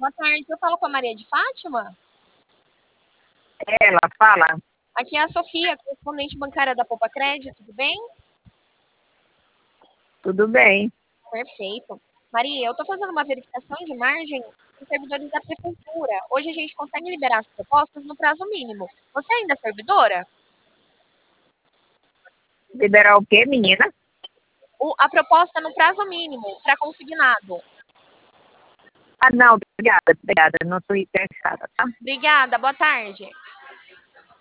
Boa tarde, eu falo com a Maria de Fátima? Ela fala, Aqui é a Sofia, correspondente bancária da Poupa Crédito, tudo bem? tudo bem. Perfeito. Maria, eu estou fazendo uma verificação de margem dos servidores da prefeitura. Hoje a gente consegue liberar as propostas no prazo mínimo. Você ainda é servidora? Liberar o quê, menina? A proposta no prazo mínimo, para consignado. Ah, não, obrigada. Não estou interessada, tá? Obrigada, boa tarde.